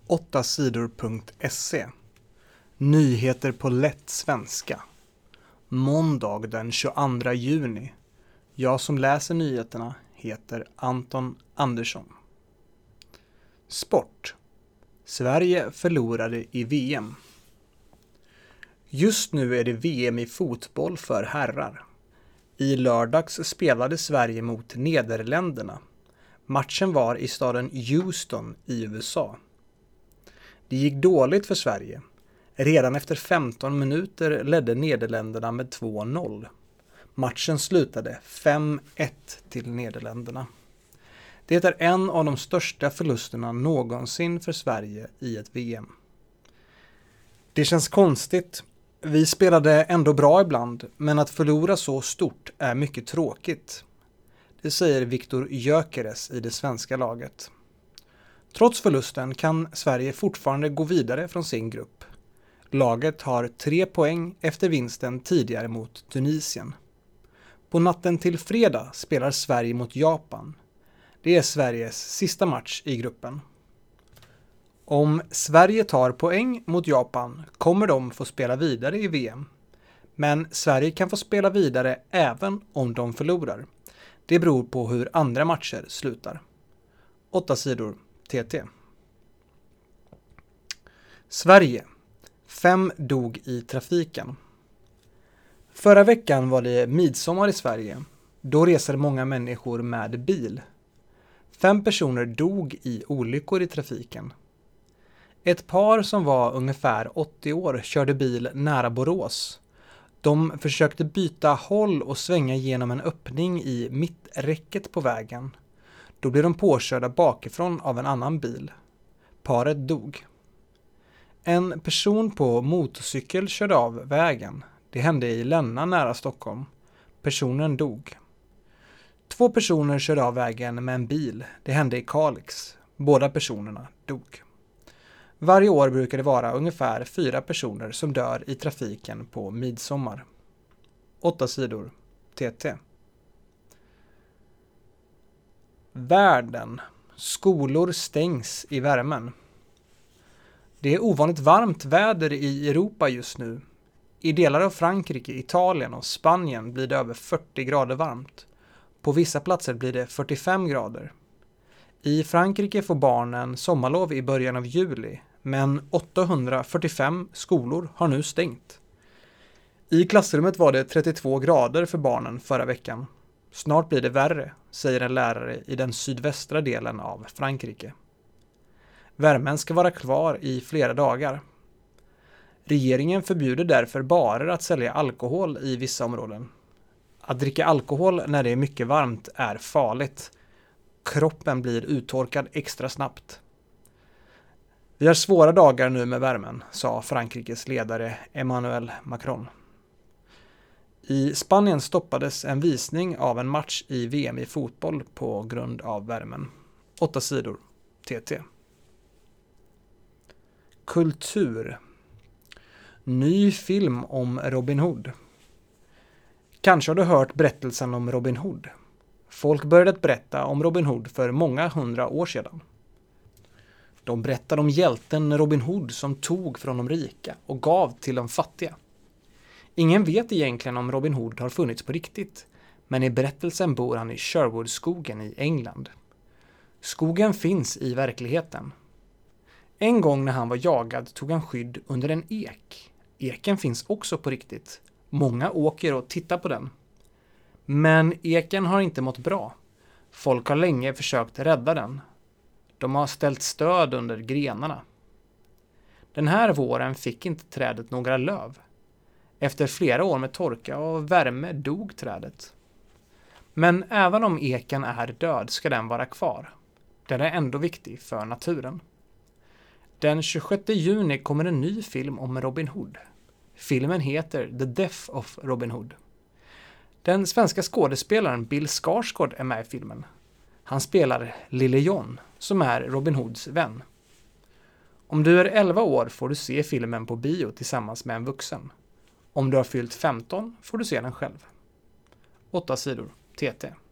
8sidor.se. Nyheter på lätt svenska. Måndag den 22 juni. Jag som läser nyheterna heter Anton Andersson. Sport. Sverige förlorade i VM. Just nu är det VM i fotboll för herrar. I lördags spelade Sverige mot Nederländerna. Matchen var i staden Houston i USA. Det gick dåligt för Sverige. Redan efter 15 minuter ledde Nederländerna med 2-0. Matchen slutade 5-1 till Nederländerna. Det är en av de största förlusterna någonsin för Sverige i ett VM. Det känns konstigt. Vi spelade ändå bra ibland, men att förlora så stort är mycket tråkigt. Det säger Viktor Gyökeres i det svenska laget. Trots förlusten kan Sverige fortfarande gå vidare från sin grupp. Laget har 3 poäng efter vinsten tidigare mot Tunisien. På natten till fredag spelar Sverige mot Japan. Det är Sveriges sista match i gruppen. Om Sverige tar poäng mot Japan kommer de få spela vidare i VM. Men Sverige kan få spela vidare även om de förlorar. Det beror på hur andra matcher slutar. 8 sidor TT. Sverige. 5 dog i trafiken. Förra veckan var det midsommar i Sverige. Då reser många människor med bil. 5 personer dog i olyckor i trafiken. Ett par som var ungefär 80 år körde bil nära Borås. De försökte byta håll och svänga genom en öppning i mitträcket på vägen. Då blev de påkörda bakifrån av en annan bil. Paret dog. En person på motorcykel körde av vägen. Det hände i Länna nära Stockholm. Personen dog. 2 personer körde av vägen med en bil. Det hände i Kalix. Båda personerna dog. Varje år brukar det vara ungefär 4 personer som dör i trafiken på midsommar. 8 sidor TT. Världen. Skolor stängs i värmen. Det är ovanligt varmt väder i Europa just nu. I delar av Frankrike, Italien och Spanien blir det över 40 grader varmt. På vissa platser blir det 45 grader. I Frankrike får barnen sommarlov i början av juli, men 845 skolor har nu stängt. I klassrummet var det 32 grader för barnen förra veckan. Snart blir det värre, säger en lärare i den sydvästra delen av Frankrike. Värmen ska vara kvar i flera dagar. Regeringen förbjuder därför barer att sälja alkohol i vissa områden. Att dricka alkohol när det är mycket varmt är farligt. Kroppen blir uttorkad extra snabbt. Vi har svåra dagar nu med värmen, sa Frankrikes ledare Emmanuel Macron. I Spanien stoppades en visning av en match i VM i fotboll på grund av värmen. 8 sidor TT. Kultur. Ny film om Robin Hood. Kanske har du hört berättelsen om Robin Hood. Folk började berätta om Robin Hood för många 100 år sedan. De berättade om hjälten Robin Hood som tog från de rika och gav till de fattiga. Ingen vet egentligen om Robin Hood har funnits på riktigt, men i berättelsen bor han i Sherwoodskogen i England. Skogen finns i verkligheten. En gång när han var jagad tog han skydd under en ek. Eken finns också på riktigt. Många åker och tittar på den. Men eken har inte mått bra. Folk har länge försökt rädda den. De har ställt stöd under grenarna. Den här våren fick inte trädet några löv. Efter flera år med torka och värme dog trädet. Men även om eken är död ska den vara kvar. Den är ändå viktig för naturen. Den 26 juni kommer en ny film om Robin Hood. Filmen heter The Death of Robin Hood. Den svenska skådespelaren Bill Skarsgård är med i filmen. Han spelar Lille John, som är Robin Hoods vän. Om du är 11 år får du se filmen på bio tillsammans med en vuxen. Om du har fyllt 15 får du se den själv. 8 sidor TT.